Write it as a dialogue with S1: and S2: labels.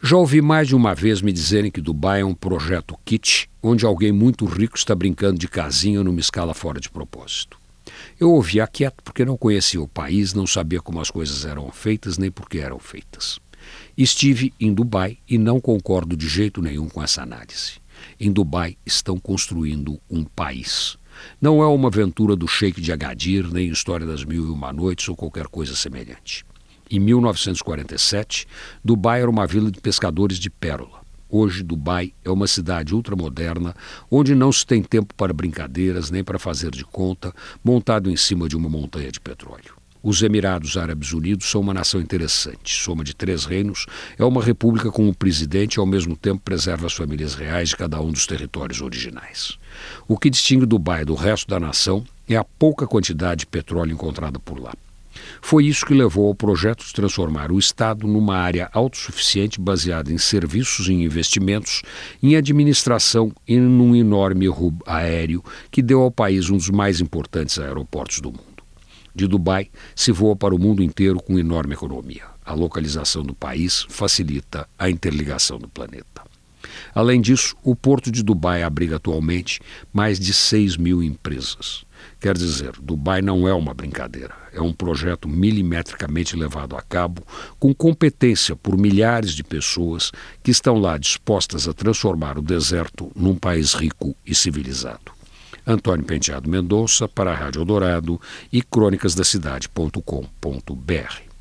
S1: Já ouvi mais de uma vez me dizerem que Dubai é um projeto kitsch, onde alguém muito rico está brincando de casinha numa escala fora de propósito. Eu ouvia quieto porque não conhecia o país, não sabia como as coisas eram feitas nem por que eram feitas. Estive em Dubai e não concordo de jeito nenhum com essa análise. Em Dubai estão construindo um país. Não é uma aventura do Sheik de Agadir, nem História das Mil e Uma Noites ou qualquer coisa semelhante. Em 1947, Dubai era uma vila de pescadores de pérola. Hoje, Dubai é uma cidade ultramoderna, onde não se tem tempo para brincadeiras nem para fazer de conta, montado em cima de uma montanha de petróleo. Os Emirados Árabes Unidos são uma nação interessante. Soma de 3 reinos, é uma república com um presidente e, ao mesmo tempo, preserva as famílias reais de cada um dos territórios originais. O que distingue Dubai do resto da nação é a pouca quantidade de petróleo encontrada por lá. Foi isso que levou ao projeto de transformar o Estado numa área autossuficiente baseada em serviços e investimentos, em administração e num enorme hub aéreo que deu ao país um dos mais importantes aeroportos do mundo. De Dubai se voa para o mundo inteiro com enorme economia. A localização do país facilita a interligação do planeta. Além disso, o porto de Dubai abriga atualmente mais de 6.000 empresas. Quer dizer, Dubai não é uma brincadeira, é um projeto milimetricamente levado a cabo com competência por milhares de pessoas que estão lá dispostas a transformar o deserto num país rico e civilizado. Antônio Penteado Mendonça para a Rádio Eldorado e crônicasdacidade.com.br.